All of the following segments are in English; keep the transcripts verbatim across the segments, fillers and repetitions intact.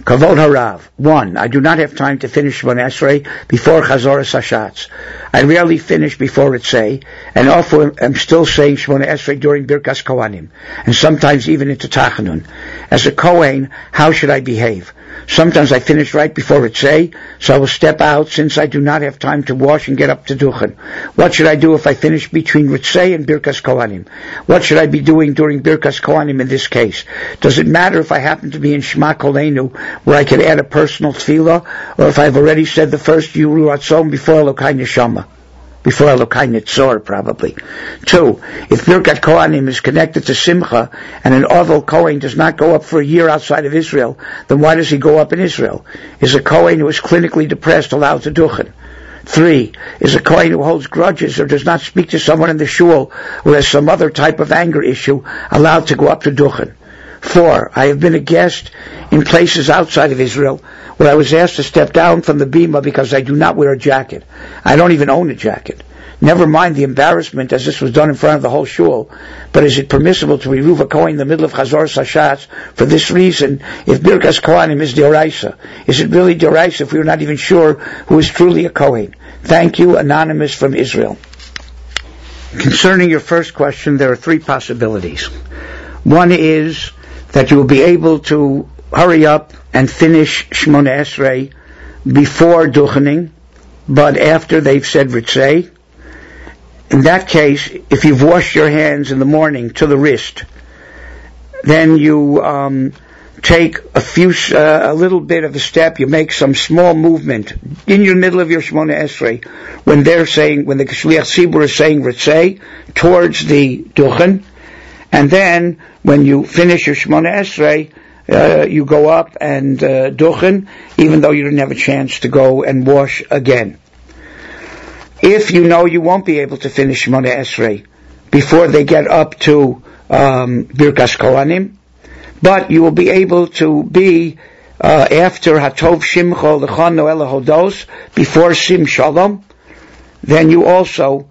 Kavod Harav. One, I do not have time to finish Shemona Esrei before Chazoras Hashatz. I rarely finish before Ritzei, and often am still saying Shemona Esrei during Birkas Kohanim, and sometimes even into Tachanun. As a Kohen, how should I behave? Sometimes I finish right before Ritzei, so I will step out since I do not have time to wash and get up to Duchen. What should I do if I finish between Ritzei and Birkas Kohanim? What should I be doing during Birkas Kohanim in this case? Does it matter if I happen to be in Shema Kolenu, where I can add a personal tefillah, or if I've already said the first Yuru Ratzon before Elokai Neshama? Before Elokai Netzor, probably. Two, if Birkat Kohanim is connected to Simcha, and an Ovel Kohen does not go up for a year outside of Israel, then why does he go up in Israel? Is a Kohen who is clinically depressed allowed to duchen? Three, is a Kohen who holds grudges or does not speak to someone in the shul who has some other type of anger issue allowed to go up to duchen? Four, I have been a guest in places outside of Israel where I was asked to step down from the bima because I do not wear a jacket. I don't even own a jacket. Never mind the embarrassment as this was done in front of the whole shul, but is it permissible to remove a Kohen in the middle of Chazor Sashatz for this reason if Birkas Kohanim is Deoraisa? Is it really Deoraisa if we are not even sure who is truly a Kohen? Thank you, Anonymous from Israel. Concerning your first question, there are three possibilities. One is that you will be able to hurry up and finish Shemona Esrei before Duchening, but after they've said Ritzei. In that case, if you've washed your hands in the morning to the wrist, then you um, take a few, uh, a little bit of a step, you make some small movement in your middle of your Shemona Esrei when they're saying, when the Shliach Tzibur is saying Ritzei, towards the Duchen, and then when you finish your Shemona Esrei, uh, you go up and uh, Duchen, even though you didn't have a chance to go and wash again. If you know you won't be able to finish Shemona Esrei before they get up to um, Birkas Kohanim, but you will be able to be uh, after Hatov Shimcho L'chon Noel Hodos, before Sim Shalom, then you also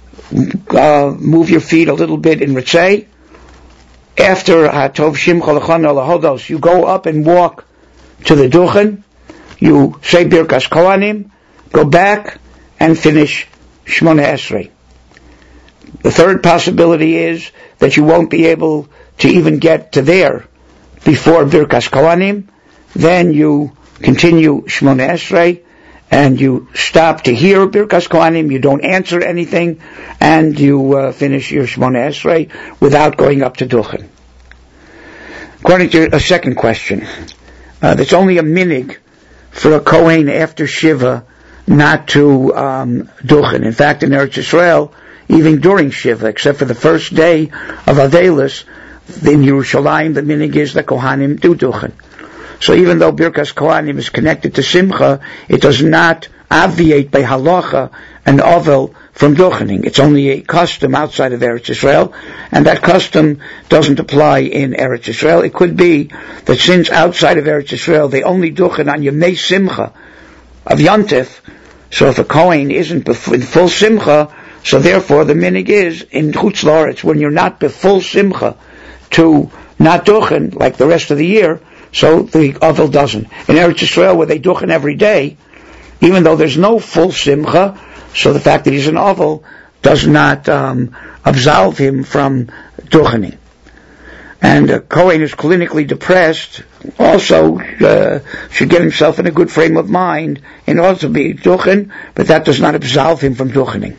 uh, move your feet a little bit in Ritzei. After Hatov Shimcha L'chon Noel Hodos, you go up and walk to the Duchen, you say Birkas Kohanim, go back and finish Shemona Esrei. The third possibility is that you won't be able to even get to there before Birkas Kohanim. Then you continue Shemona Esrei and you stop to hear Birkas Kohanim, you don't answer anything, and you uh, finish your Shemona Esrei without going up to Duchen. According to a second question, uh, there's only a minig for a Kohen after Shiva not to um, Duchen. In fact, in Eretz Yisrael, even during Shiva, except for the first day of Avelis, in Yerushalayim, the minig is that Kohanim do Duchen. So even though Birkas Kohanim is connected to Simcha, it does not obviate by halacha an ovel from Duchening. It's only a custom outside of Eretz Yisrael, and that custom doesn't apply in Eretz Yisrael. It could be that since outside of Eretz Yisrael they only Duchen on Yemei Simcha of Yontif, so if a Kohen isn't in full Simcha, so therefore the minig is in Chutz La'aretz, when you're not befull Simcha, to not Duchen like the rest of the year, so the ovel doesn't. In Eretz Yisrael, where they Duchen every day, even though there's no full Simcha, so the fact that he's an ovel does not um, absolve him from Duchening. And a Kohen who's clinically depressed also uh, should get himself in a good frame of mind in order to be Duchen, but that does not absolve him from Duchening.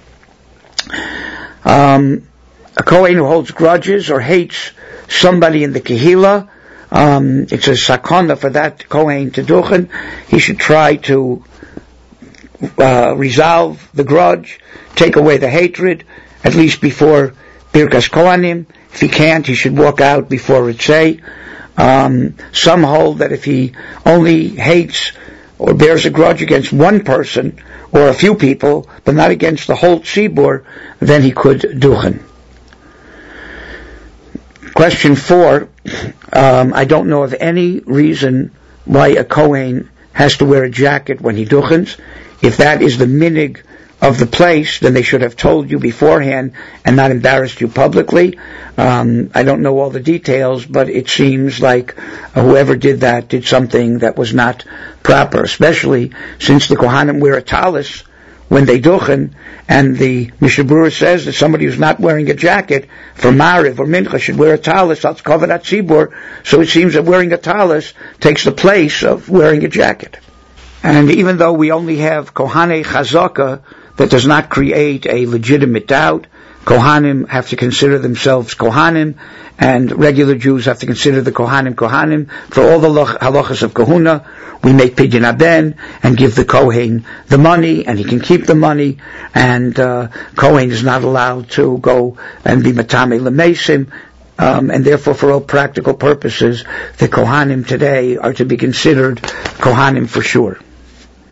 Um, a Kohen who holds grudges or hates somebody in the Kehillah, um, it's a sakana for that Kohen to Duchen. He should try to uh, resolve the grudge, take away the hatred, at least before Birkas Kohanim. If he can't, he should walk out before Ritzei. Um, some hold that if he only hates or bears a grudge against one person or a few people, but not against the whole tzibur, then he could duchen. Question four, um, I don't know of any reason why a Kohen has to wear a jacket when he duchens. If that is the minig of the place, then they should have told you beforehand and not embarrassed you publicly. Um, I don't know all the details, but it seems like uh, whoever did that did something that was not proper, especially since the Kohanim wear a talis when they duchen, and the Mishnah Berurah says that somebody who's not wearing a jacket for Mariv or Mincha should wear a talis, that's Kavod HaTzibur, so it seems that wearing a talis takes the place of wearing a jacket. And even though we only have Kohanei Chazaka, that does not create a legitimate doubt. Kohanim have to consider themselves Kohanim, and regular Jews have to consider the Kohanim Kohanim. For all the halachas of Kahuna, we make Pidyon Haben and give the Kohen the money, and he can keep the money, and uh, Kohen is not allowed to go and be Matame Lemesim. Um, and therefore, for all practical purposes, the Kohanim today are to be considered Kohanim for sure.